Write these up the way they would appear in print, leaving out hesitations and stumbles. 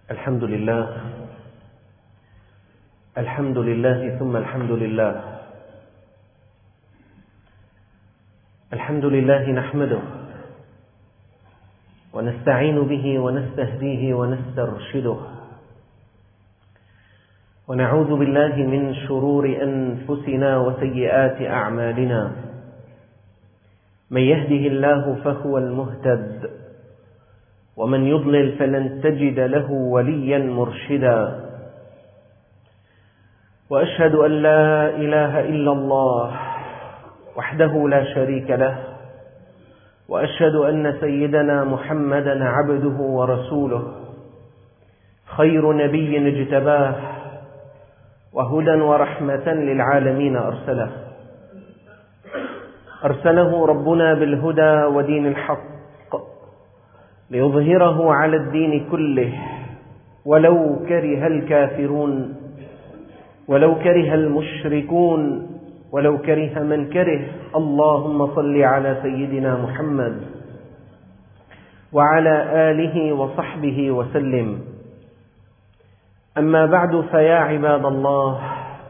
الحمد لله الحمد لله ثم الحمد لله. الحمد لله نحمده ونستعين به ونستهديه ونسترشده، ونعوذ بالله من شرور أنفسنا وسيئات أعمالنا. من يهده الله فهو المهتد، ومن يضلل فلن تجد له وليا مرشدا. وأشهد أن لا إله إلا الله وحده لا شريك له، وأشهد أن سيدنا محمدا عبده ورسوله، خير نبي اجتباه وهدى ورحمة للعالمين أرسله ربنا بالهدى ودين الحق ليظهره على الدين كله، ولو كره الكافرون، ولو كره المشركون، ولو كره من كره. اللهم صل على سيدنا محمد وعلى آله وصحبه وسلم. أما بعد، فيا عباد الله،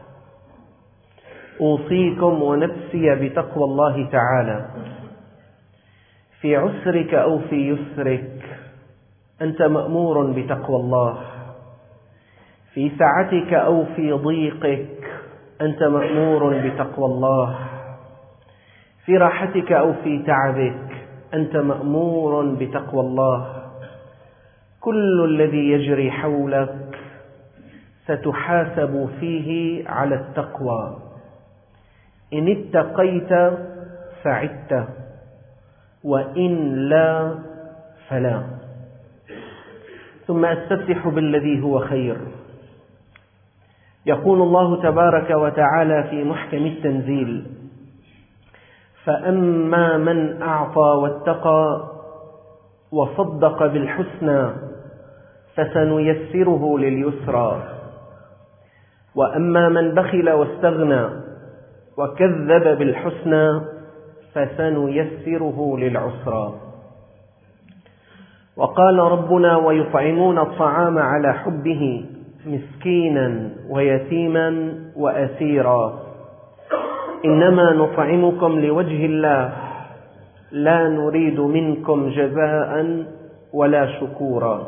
أوصيكم ونفسي بتقوى الله تعالى. في عسرك أو في يسرك أنت مأمور بتقوى الله، في سعتك أو في ضيقك أنت مأمور بتقوى الله، في راحتك أو في تعبك أنت مأمور بتقوى الله. كل الذي يجري حولك ستحاسب فيه على التقوى. إن اتقيت سعدت، وإن لا فلا. ثم أستفتح بالذي هو خير. يقول الله تبارك وتعالى في محكم التنزيل: فأما من أعطى واتقى وصدق بالحسنى فسنيسره لليسرى، وأما من بخل واستغنى وكذب بالحسنى فسنيسره للعسرى. وقال ربنا: ويطعمون الطعام على حبه مسكينا ويتيما وأسيرا، إنما نطعمكم لوجه الله لا نريد منكم جزاء ولا شكورا.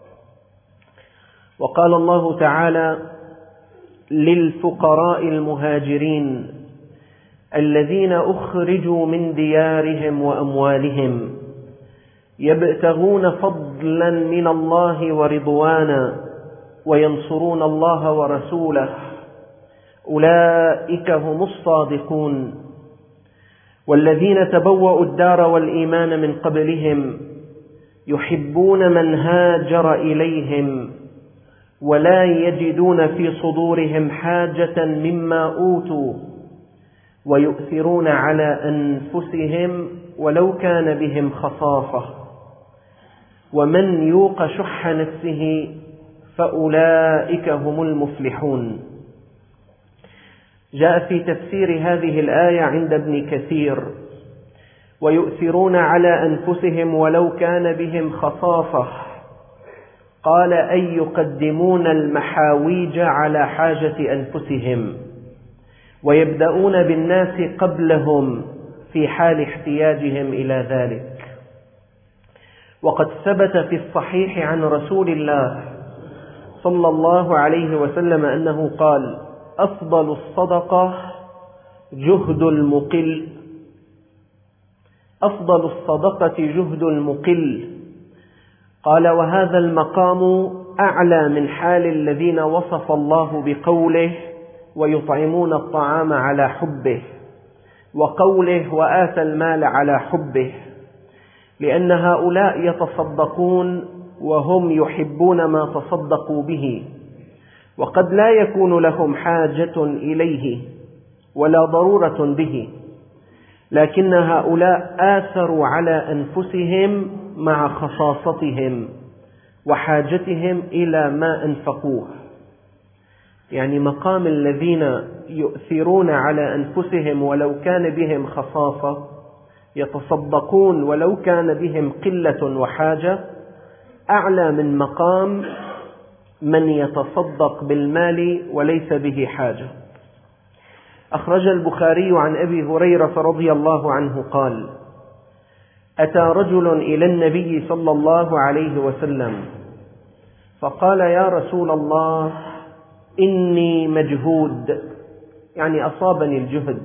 وقال الله تعالى: للفقراء المهاجرين الذين أخرجوا من ديارهم وأموالهم يبتغون فضلا من الله ورضوانا وينصرون الله ورسوله، أولئك هم الصادقون. والذين تبوأوا الدار والإيمان من قبلهم يحبون من هاجر إليهم ولا يجدون في صدورهم حاجة مما أوتوا ويؤثرون على أنفسهم ولو كان بهم خصاصة، ومن يوق شح نفسه فأولئك هم المفلحون. جاء في تفسير هذه الآية عند ابن كثير: ويؤثرون على أنفسهم ولو كان بهم خصاصة، قال: أي يقدمون المحاويج على حاجة أنفسهم، ويبدأون بالناس قبلهم في حال احتياجهم إلى ذلك. وقد ثبت في الصحيح عن رسول الله صلى الله عليه وسلم أنه قال: أفضل الصدقة جهد المقل، أفضل الصدقة جهد المقل. قال: وهذا المقام أعلى من حال الذين وصف الله بقوله: ويطعمون الطعام على حبه، وقوله: وآتى المال على حبه، لأن هؤلاء يتصدقون وهم يحبون ما تصدقوا به، وقد لا يكون لهم حاجة إليه ولا ضرورة به، لكن هؤلاء آثروا على أنفسهم مع خصاصتهم وحاجتهم إلى ما أنفقوه. يعني مقام الذين يؤثرون على أنفسهم ولو كان بهم خصاصة، يتصدقون ولو كان بهم قلة وحاجة، أعلى من مقام من يتصدق بالمال وليس به حاجة. أخرج البخاري عن أبي هريرة رضي الله عنه قال: أتى رجل إلى النبي صلى الله عليه وسلم فقال: يا رسول الله، إني مجهود، يعني أصابني الجهد،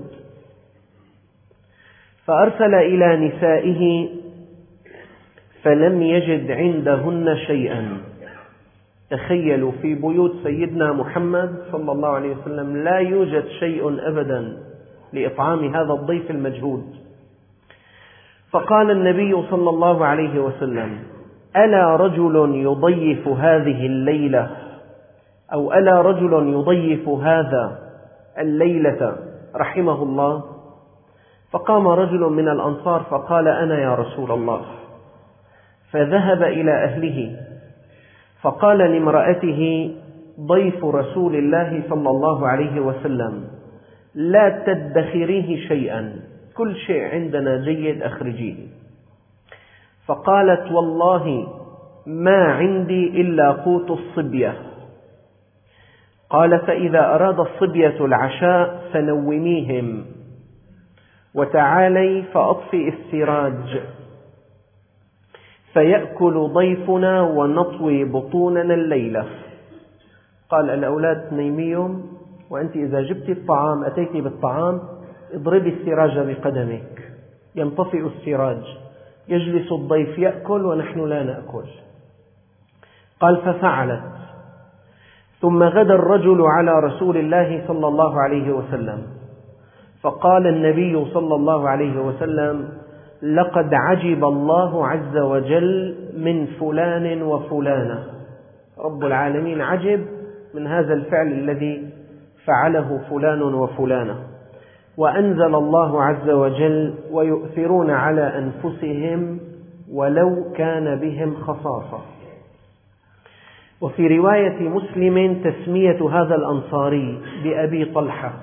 فأرسل إلى نسائه فلم يجد عندهن شيئا. تخيلوا، في بيوت سيدنا محمد صلى الله عليه وسلم لا يوجد شيء أبدا لإطعام هذا الضيف المجهود. فقال النبي صلى الله عليه وسلم: ألا رجل يضيف هذه الليلة، أو ألا رجل يضيف هذا الليلة رحمه الله؟ فقام رجل من الأنصار فقال: أنا يا رسول الله. فذهب إلى أهله فقال لامرأته: ضيف رسول الله صلى الله عليه وسلم، لا تدخريه شيئا، كل شيء عندنا جيد أخرجيه. فقالت: والله ما عندي إلا قوت الصبية. قال: فإذا أراد الصبية العشاء فنوميهم، وتعالي فأطفئ السراج، فيأكل ضيفنا ونطوي بطوننا الليلة. قال: الأولاد تنيميهم، وأنت إذا جبت الطعام أتيت بالطعام اضربي السراج بقدمك، ينطفئ السراج، يجلس الضيف يأكل ونحن لا نأكل. قال: ففعلت. ثم غدا الرجل على رسول الله صلى الله عليه وسلم فقال النبي صلى الله عليه وسلم: لقد عجب الله عز وجل من فلان وفلانة. رب العالمين عجب من هذا الفعل الذي فعله فلان وفلانة. وأنزل الله عز وجل: ويؤثرون على أنفسهم ولو كان بهم خصاصة. وفي رواية مسلم تسمية هذا الأنصاري بأبي طلحة.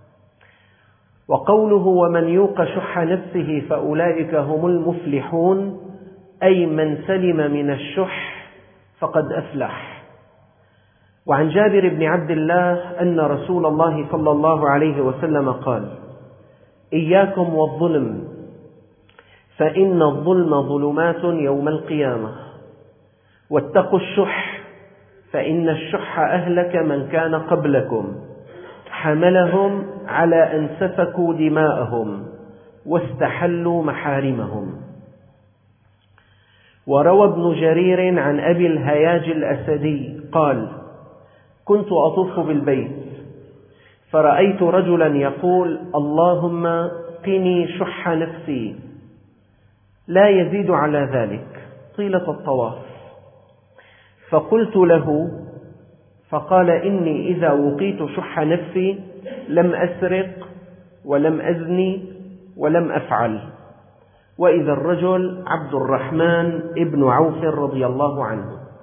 وقوله: ومن يوق شح نفسه فأولئك هم المفلحون، أي من سلم من الشح فقد أفلح. وعن جابر بن عبد الله أن رسول الله صلى الله عليه وسلم قال: إياكم والظلم، فإن الظلم ظلمات يوم القيامة، واتقوا الشح، فإن الشح أهلك من كان قبلكم، حملهم على أن سفكوا دماءهم واستحلوا محارمهم. وروى ابن جرير عن أبي الهياج الأسدي قال: كنت أطوف بالبيت فرأيت رجلا يقول: اللهم قني شح نفسي، لا يزيد على ذلك طيلة الطواف. فقلت له، فقال: إني إذا وقيت شح نفسي لم أسرق ولم أزني ولم أفعل. وإذا الرجل عبد الرحمن ابن عوف رضي الله عنه.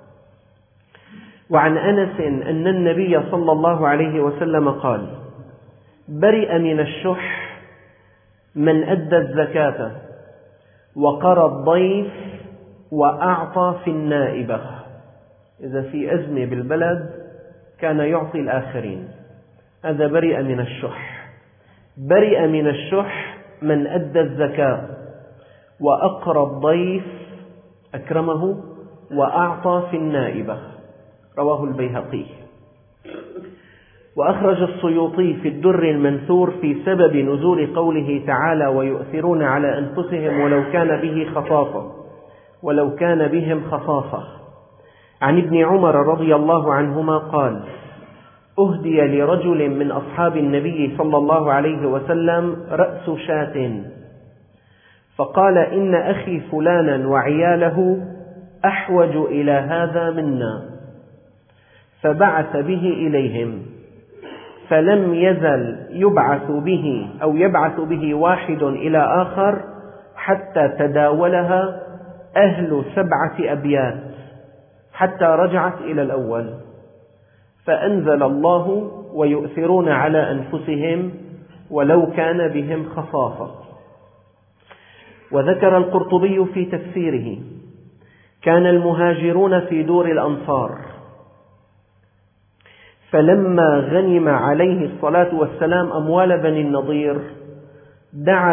وعن أنس أن النبي صلى الله عليه وسلم قال: برئ من الشح من أدى الزكاة وقرى الضيف وأعطى في النائبة. إذا في أزمة بالبلد كان يعطي الآخرين، هذا برئ من الشح. برئ من الشح من أدى الزكاة وأقرى الضيف أكرمه وأعطى في النائبة. رواه البيهقي. وأخرج السيوطي في الدر المنثور في سبب نزول قوله تعالى: ويؤثرون على أنفسهم ولو كان بهم خصاصة، عن ابن عمر رضي الله عنهما قال: أهدي لرجل من أصحاب النبي صلى الله عليه وسلم رأس شاة، فقال: إن أخي فلانا وعياله أحوج إلى هذا منا، فبعث به إليهم، فلم يزل يبعث به واحد إلى آخر حتى تداولها أهل 7 أبيات حتى رجعت إلى الأول، فأنزل الله: ويؤثرون على أنفسهم ولو كان بهم خصاصة. وذكر القرطبي في تفسيره: كان المهاجرون في دور الأنصار، فلما غنم عليه الصلاة والسلام أموال بني النضير دعا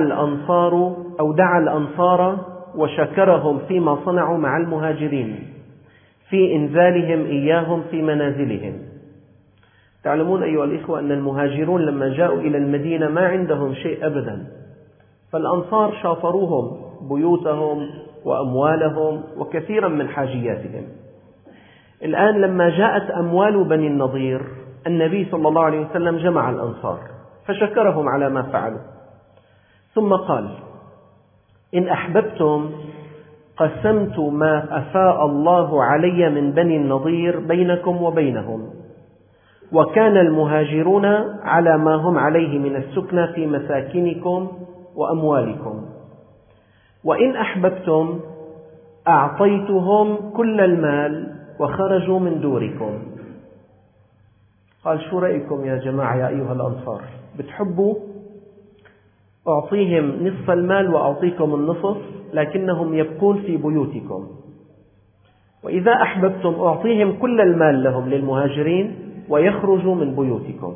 الأنصار وشكرهم فيما صنعوا مع المهاجرين في إنزالهم إياهم في منازلهم. تعلمون أيها الإخوة أن المهاجرون لما جاءوا إلى المدينة ما عندهم شيء أبدا، فالأنصار شافروهم بيوتهم وأموالهم وكثيرا من حاجياتهم. الآن لما جاءت أموال بني النضير النبي صلى الله عليه وسلم جمع الأنصار فشكرهم على ما فعلوا، ثم قال: إن أحببتم قسمت ما أفاء الله علي من بني النضير بينكم وبينهم، وكان المهاجرون على ما هم عليه من السكنى في مساكنكم وأموالكم، وإن أحببتم أعطيتهم كل المال وخرجوا من دوركم. قال: شو رأيكم يا جماعة يا أيها الأنصار؟ بتحبوا أعطيهم نصف المال وأعطيكم النصف لكنهم يبقون في بيوتكم، وإذا أحببتم أعطيهم كل المال لهم للمهاجرين ويخرجوا من بيوتكم.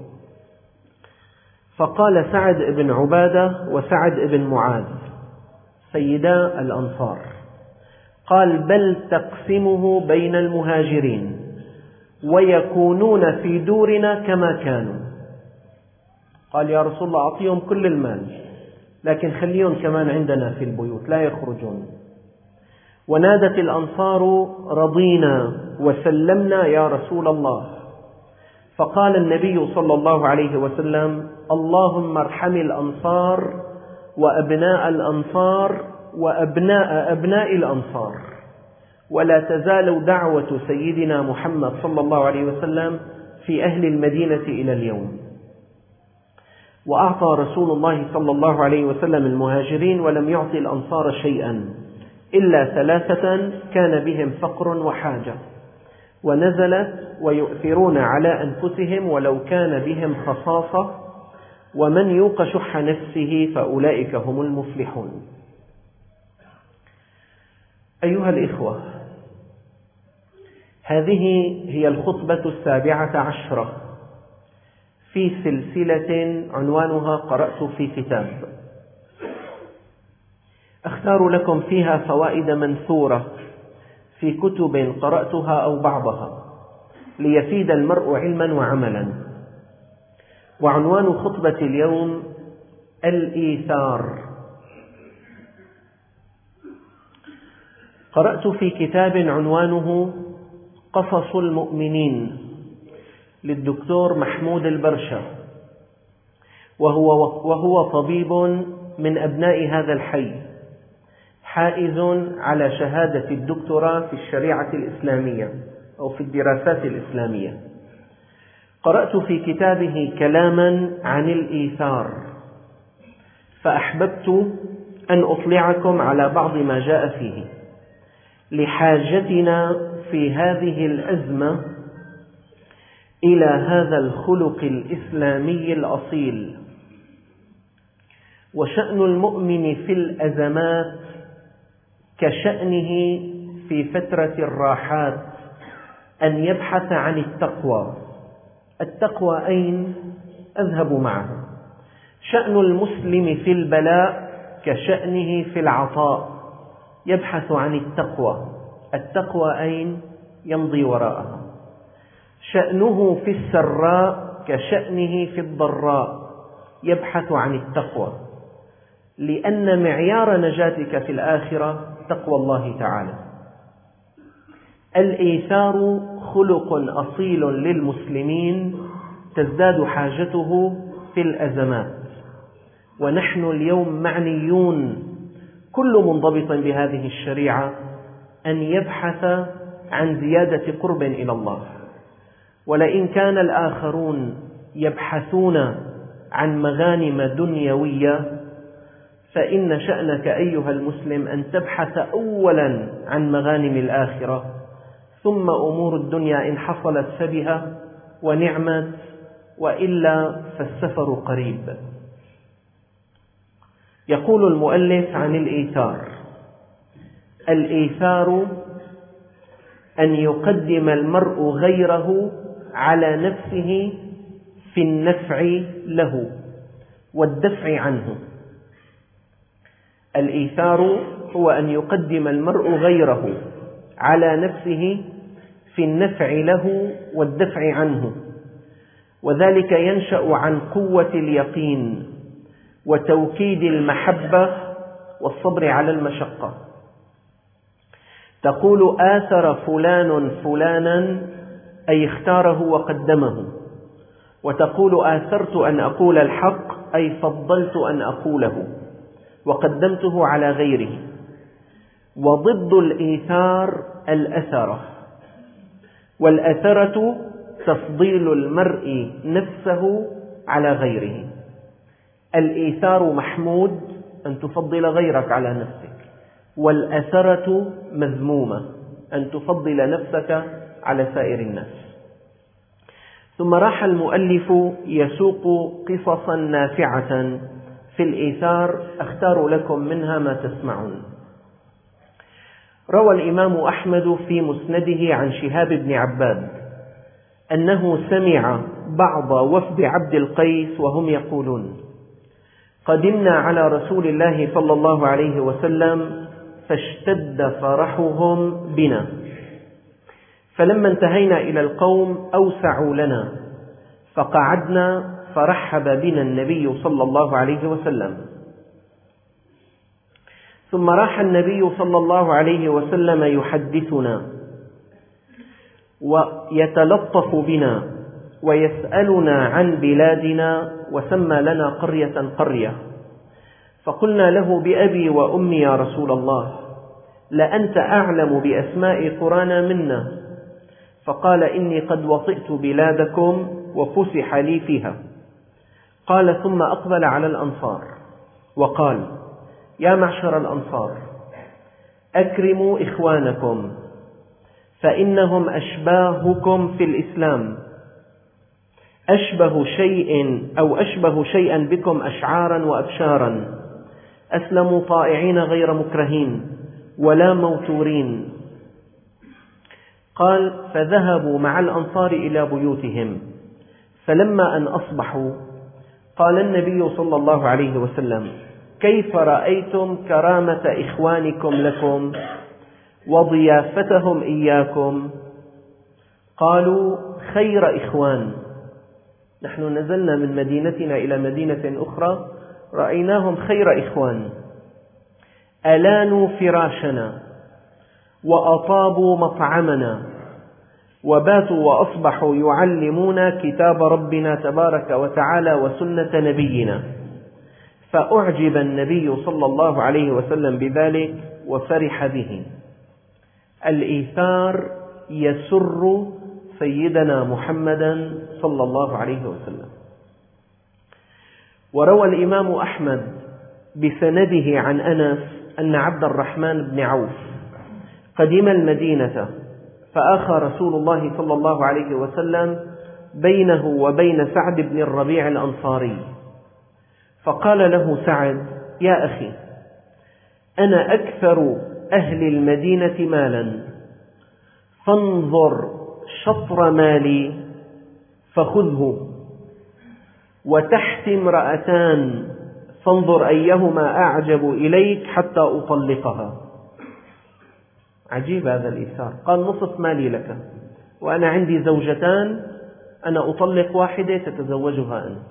فقال سعد بن عبادة وسعد بن معاذ سيدا الأنصار، قال: بل تقسمه بين المهاجرين ويكونون في دورنا كما كانوا. قال: يا رسول الله أعطيهم كل المال لكن خليهم كمان عندنا في البيوت لا يخرجون. ونادت الأنصار: رضينا وسلمنا يا رسول الله. فقال النبي صلى الله عليه وسلم: اللهم ارحم الأنصار وأبناء الأنصار وأبناء أبناء الأنصار، ولا تزال دعوة سيدنا محمد صلى الله عليه وسلم في أهل المدينة إلى اليوم. وأعطى رسول الله صلى الله عليه وسلم المهاجرين ولم يعطي الأنصار شيئا إلا 3 كان بهم فقر وحاجة، ونزلت: ويؤثرون على أنفسهم ولو كان بهم خصاصة ومن يوق شح نفسه فأولئك هم المفلحون. أيها الإخوة، هذه هي الخطبة 17 في سلسلة عنوانها قرأت في كتاب. أختار لكم فيها فوائد منثورة في كتب قرأتها أو بعضها ليفيد المرء علما وعملا. وعنوان خطبة اليوم: الإيثار. قرأت في كتاب عنوانه قصص المؤمنين للدكتور محمود البرشا، وهو طبيب من أبناء هذا الحي، حائز على شهادة الدكتوراه في الشريعة الإسلامية أو في الدراسات الإسلامية. قرأت في كتابه كلاما عن الإيثار، فأحببت أن أطلعكم على بعض ما جاء فيه لحاجتنا في هذه الأزمة إلى هذا الخلق الإسلامي الأصيل. وشأن المؤمن في الأزمات كشأنه في فترة الراحات أن يبحث عن التقوى. التقوى أين؟ أذهب معه. شأن المسلم في البلاء كشأنه في العطاء، يبحث عن التقوى. التقوى أين؟ يمضي وراءها. شأنه في السراء كشأنه في الضراء، يبحث عن التقوى، لأن معيار نجاتك في الآخرة تقوى الله تعالى. الإيثار خلق أصيل للمسلمين تزداد حاجته في الأزمات، ونحن اليوم معنيون كل منضبط بهذه الشريعة أن يبحث عن زيادة قرب إلى الله. ولئن كان الآخرون يبحثون عن مغانم دنيوية، فإن شأنك أيها المسلم أن تبحث أولا عن مغانم الآخرة، ثم أمور الدنيا إن حصلت فبها ونعمت، وإلا فالسفر قريب. يقول المؤلف عن الإيثار: الإيثار أن يقدم المرء غيره على نفسه في النفع له والدفع عنه. الإيثار هو أن يقدم المرء غيره على نفسه في النفع له والدفع عنه، وذلك ينشأ عن قوة اليقين وتوكيد المحبة والصبر على المشقة. تقول آثر فلان فلانا أي اختاره وقدمه، وتقول آثرت أن أقول الحق أي فضلت أن أقوله وقدمته على غيره. وضد الإيثار الأثرة، والأثرة تفضيل المرء نفسه على غيره. الإيثار محمود، أن تفضل غيرك على نفسك، والأثرة مذمومة، أن تفضل نفسك على سائر الناس. ثم راح المؤلف يسوق قصصا نافعة في الإيثار، أختار لكم منها ما تسمعون. روى الإمام أحمد في مسنده عن شهاب بن عباد أنه سمع بعض وفد عبد القيس وهم يقولون: قدمنا على رسول الله صلى الله عليه وسلم فاشتد فرحهم بنا، فلما انتهينا إلى القوم أوسعوا لنا فقعدنا فرحب بنا النبي صلى الله عليه وسلم. ثم راح النبي صلى الله عليه وسلم يحدثنا ويتلطف بنا ويسألنا عن بلادنا، وسمى لنا قرية، فقلنا له: بأبي وأمي يا رسول الله، لأنت أعلم بأسماء قرانا منا. فقال: إني قد وطئت بلادكم وفسح لي فيها. قال: ثم أقبل على الأنصار وقال: يا معشر الأنصار، أكرموا إخوانكم فإنهم أشباهكم في الإسلام، أشبه شيئا بكم أشعارا وأبشارا، أسلموا طائعين غير مكرهين ولا موتورين. قال: فذهبوا مع الأنصار إلى بيوتهم، فلما أن أصبحوا قال النبي صلى الله عليه وسلم: كيف رأيتم كرامة إخوانكم لكم وضيافتهم إياكم؟ قالوا: خير إخوان. نحن نزلنا من مدينتنا إلى مدينة أخرى رأيناهم خير إخوان، ألانوا فراشنا وأطابوا مطعمنا وباتوا وأصبحوا يعلمونا كتاب ربنا تبارك وتعالى وسنة نبينا. فأعجب النبي صلى الله عليه وسلم بذلك وفرح به. الإيثار يسر سيدنا محمدا صلى الله عليه وسلم. وروى الإمام أحمد بسنده عن أنس أن عبد الرحمن بن عوف قدم المدينة، فآخى رسول الله صلى الله عليه وسلم بينه وبين سعد بن الربيع الأنصاري، فقال له سعد: يا أخي، أنا أكثر أهل المدينة مالا، فانظر شطر مالي فخذه، وتحت امرأتان فانظر أيهما أعجب إليك حتى أطلقها. عجيب هذا الإيثار. قال: نصف مالي لك، وأنا عندي زوجتان، أنا أطلق واحدة تتزوجها أنت.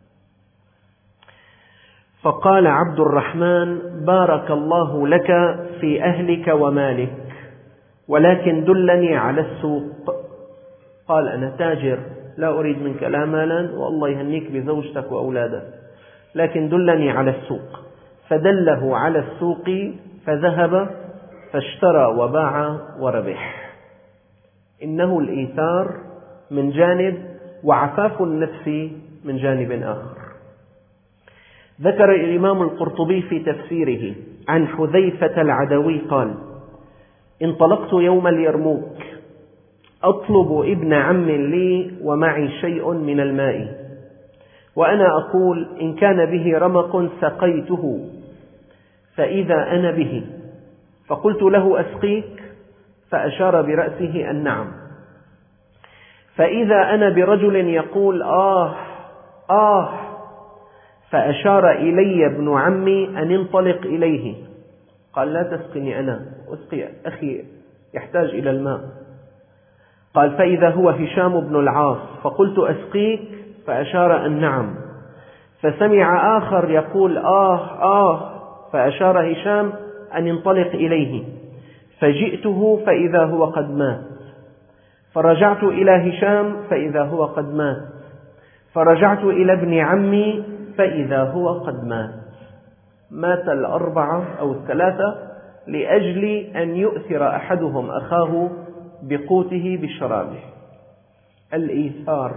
فقال عبد الرحمن: بارك الله لك في أهلك ومالك، ولكن دلني على السوق. قال: أنا تاجر، لا أريد منك لا مالا، والله يهنيك بزوجتك وأولادك، لكن دلني على السوق. فدله على السوق، فذهب فاشترى وباع وربح. إنه الإيثار من جانب، وعفاف النفس من جانب آخر. ذكر الإمام القرطبي في تفسيره عن حذيفة العدوي قال: انطلقت يوم اليرموك أطلب ابن عم لي ومعي شيء من الماء، وأنا أقول: إن كان به رمق سقيته، فإذا أنا به، فقلت له: أسقيك؟ فأشار برأسه أن نعم. فإذا أنا برجل يقول آه آه، فأشار إلي ابن عمي أن انطلق إليه. قال لا تسقني أنا، أسقي أخي يحتاج إلى الماء. قال فإذا هو هشام بن العاص، فقلت أسقيك، فأشار أن نعم. فسمع آخر يقول آه آه، فأشار هشام أن ينطلق إليه، فجئته فإذا هو قد مات. فرجعت إلى هشام فإذا هو قد مات. فرجعت إلى ابن عمي فإذا هو قد مات. مات الأربعة أو الثلاثة لأجل أن يؤثر أحدهم أخاه بقوته بشرابه. الإيثار.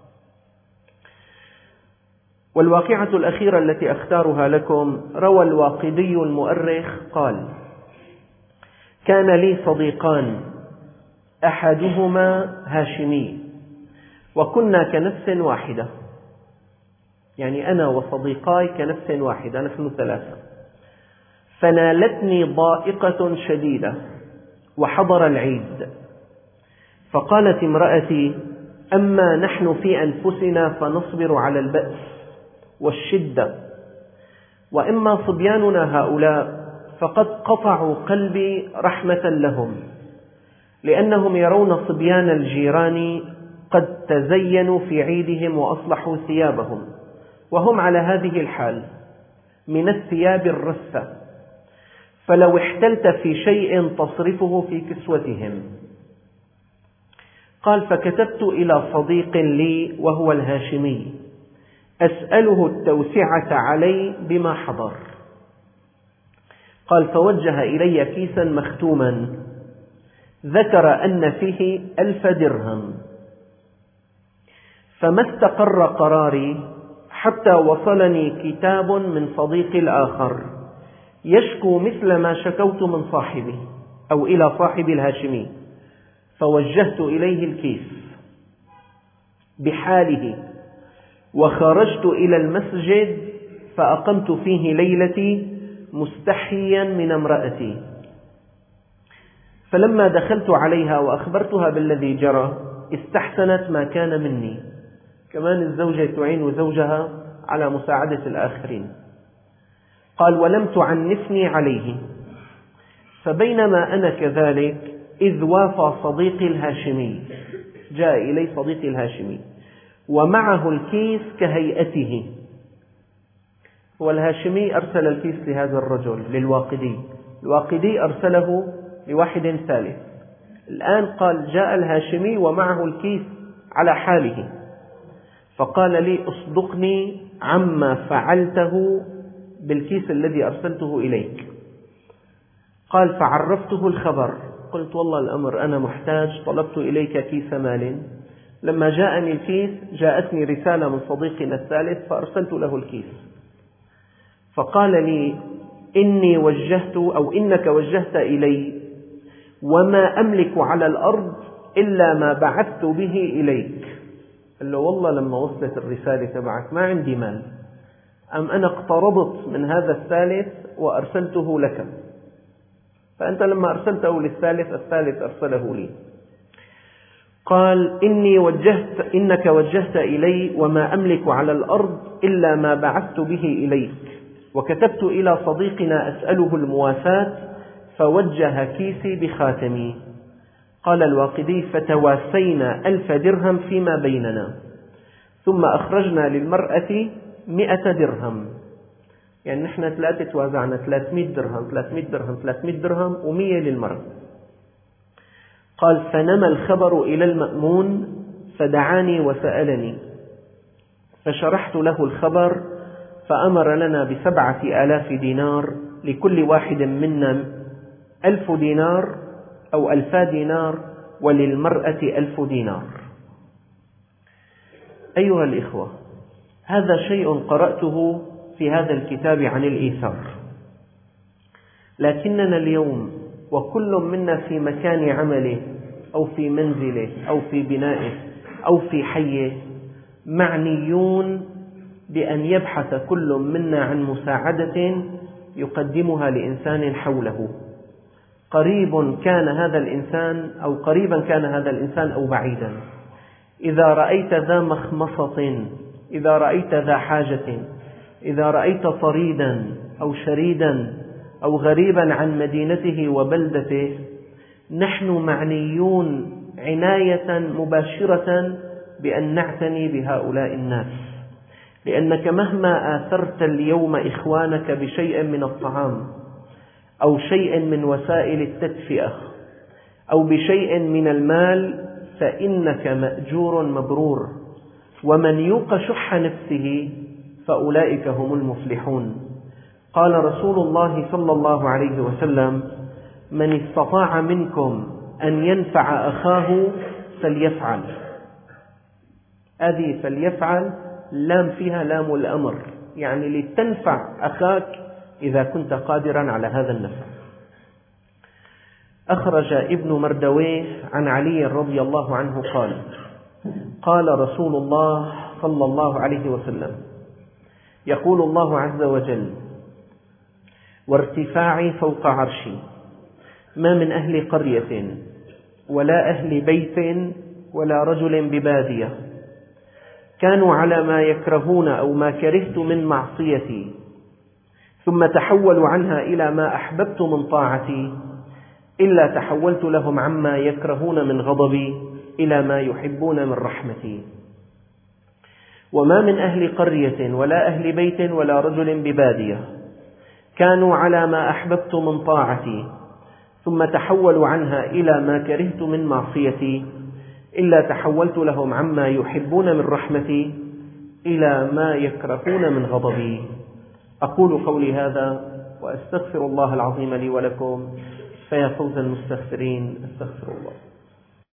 والواقعة الأخيرة التي أختارها لكم، روى الواقدي المؤرخ قال: كان لي صديقان، أحدهما هاشمي، وكنا كنفس واحدة، يعني أنا وصديقاي كنفس واحدة، نحن ثلاثة. فنالتني ضائقة شديدة وحضر العيد، فقالت امرأتي: أما نحن في أنفسنا فنصبر على البأس والشدة، وإما صبياننا هؤلاء فقد قطعوا قلبي رحمة لهم، لأنهم يرون صبيان الجيران قد تزينوا في عيدهم وأصلحوا ثيابهم، وهم على هذه الحال من الثياب الرثة، فلو احتلت في شيء تصرفه في كسوتهم. قال: فكتبت إلى صديق لي وهو الهاشمي أسأله التوسعة علي بما حضر. قال: فوجه إلي كيسا مختوما ذكر أن فيه 1000 درهم، فما استقر قراري حتى وصلني كتاب من صديقي الآخر يشكو مثل ما شكوت من صاحبي أو إلى صاحبي الهاشمي، فوجهت إليه الكيس بحاله، وخرجت إلى المسجد فأقمت فيه ليلتي مستحيا من امرأتي. فلما دخلت عليها وأخبرتها بالذي جرى استحسنت ما كان مني. كمان الزوجة تعين زوجها على مساعدة الآخرين. قال: ولم تعنفني عليه. فبينما أنا كذلك إذ وافى صديقي الهاشمي، جاء إلي صديقي الهاشمي ومعه الكيس كهيئته. والهاشمي أرسل الكيس لهذا الرجل للواقدي، الواقدي أرسله لواحد ثالث. الآن قال: جاء الهاشمي ومعه الكيس على حاله، فقال لي: اصدقني عما فعلته بالكيس الذي أرسلته إليك. قال: فعرفته الخبر، قلت: والله الأمر أنا محتاج، طلبت إليك كيس مال، لما جاءني الكيس جاءتني رسالة من صديقنا الثالث فأرسلت له الكيس. فقال لي: إني وجهت أو إنك وجهت إلي وما أملك على الأرض إلا ما بعثت به إليك. قال له: والله لما وصلت الرسالة تبعك ما عندي مال، أنا اقترضت من هذا الثالث وأرسلته لك، فأنت لما أرسلته للثالث الثالث أرسله لي. قال: إنك وجهت إلي وما أملك على الأرض إلا ما بعثت به إليك، وكتبت إلى صديقنا أسأله المواساة فوجه كيسي بخاتمي. قال الواقدي: فتواسينا 1000 درهم فيما بيننا، ثم أخرجنا للمرأة 100 درهم، يعني نحن ثلاثة توازعنا 300 درهم 300 درهم 300 درهم و100 للمرأة. قال: فنمى الخبر إلى المأمون فدعاني وسألني، فشرحت له الخبر، فأمر لنا ب7,000 دينار، لكل واحد منا 1000 دينار أو 2000 دينار، وللمرأة 1000 دينار. أيها الإخوة، هذا شيء قرأته في هذا الكتاب عن الإيثار، لكننا اليوم وكل منا في مكان عمله أو في منزله أو في بنائه أو في حيه معنيون بأن يبحث كل منا عن مساعدة يقدمها لإنسان حوله، قريبا كان هذا الإنسان أو بعيدا، إذا رأيت ذا مخمصة، إذا رأيت ذا حاجة، إذا رأيت طريدا أو شريدا أو غريبا عن مدينته وبلدته، نحن معنيون عناية مباشرة بأن نعتني بهؤلاء الناس، لأنك مهما آثرت اليوم إخوانك بشيء من الطعام أو شيء من وسائل التدفئة أو بشيء من المال فإنك مأجور مبرور، ومن يوق شح نفسه فأولئك هم المفلحون. قال رسول الله صلى الله عليه وسلم: من استطاع منكم أن ينفع أخاه فليفعل. هذه فليفعل لام فيها لام الأمر، يعني لتنفع أخاك إذا كنت قادرا على هذا النفع. أخرج ابن مردويه عن علي رضي الله عنه قال: قال رسول الله صلى الله عليه وسلم: يقول الله عز وجل: وارتفاعي فوق عرشي، ما من أهل قرية ولا أهل بيت ولا رجل ببادية كانوا على ما يكرهون أو ما كرهت من معصيتي ثم تحولوا عنها إلى ما أحببت من طاعتي إلا تحولت لهم عما يكرهون من غضبي إلى ما يحبون من رحمتي. وما من أهل قرية ولا أهل بيت ولا رجل ببادية كانوا على ما أحببت من طاعتي ثم تحولوا عنها إلى ما كرهت من معصيتي إلا تحولت لهم عما يحبون من رحمتي إلى ما يكرهون من غضبي. أقول قولي هذا وأستغفر الله العظيم لي ولكم، فيا فوز المستغفرين، استغفر الله.